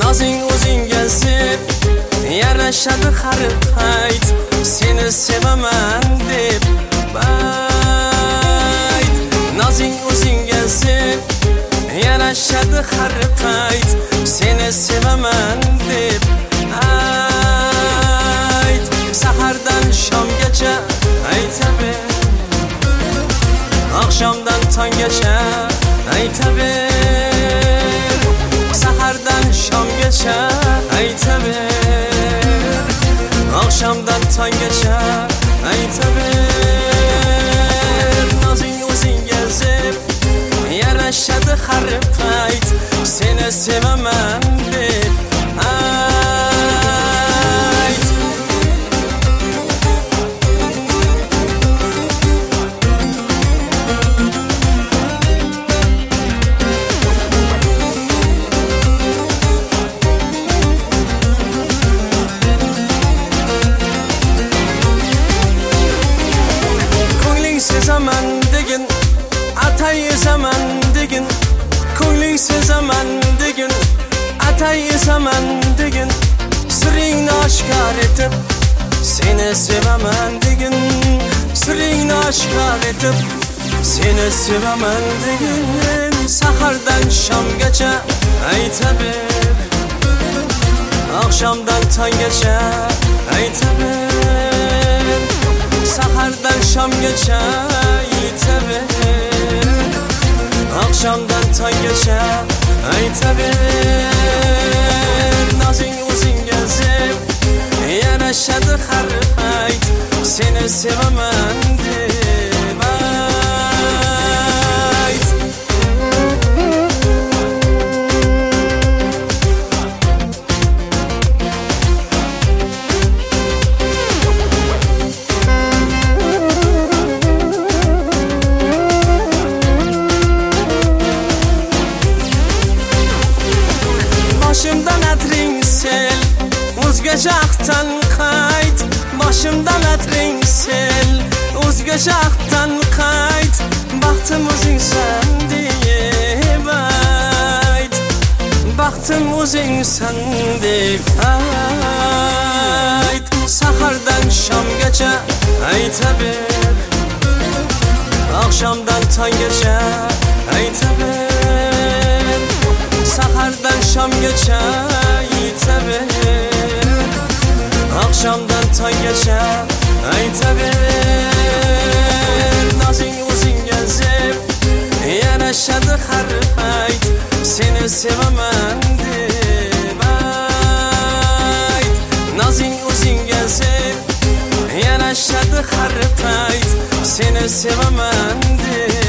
Nozing o'zingga zeb yarashadi har payt, seni sevaman deb bayt. Nozing o'zingga zeb yarashadi har payt, seni sevaman deb ayt. Sahardan shomgacha aytaver, oqshomdan tonggacha aytaver. Sahardan shomgacha aytaver, oqshomdan tonggacha aytaver. Nozing o'zingga zeb yarashadi har payt, seni sevaman deb ayt. Sezaman degin, atay zaman degin. Ko'ngling sezaman degin, atay zaman degin. Siringni oshkor etib, seni sevaman degin. Siringni oshkor etib, seni sevaman degin. Sahardan shomgacha aytaver, oqshomdan tonggacha aytaver. Sahardan shomgacha aytaver, oqshomdan tonggacha aytaver. Nozing o'zingga zeb yarashadi har payt, seni sevaman deb ayt. Boshimdan atring sel, o'zgacha aqdan qayt. Boshimdan atring sel, o'zgacha aqdan qayt. Baxtim o'zingsan deb ayt, baxtim o'zingsan deb ayt. Sahardan shomgacha aytaver, oqshomdan tonggacha aytaver. Sahardan shomgacha aytaver, oqshomdan tonggacha aytaver. Nozing o'zingga zeb yarashadi har payt, seni sevaman deb ayt. Nozing o'zingga zeb yarashadi har payt, seni sevaman deb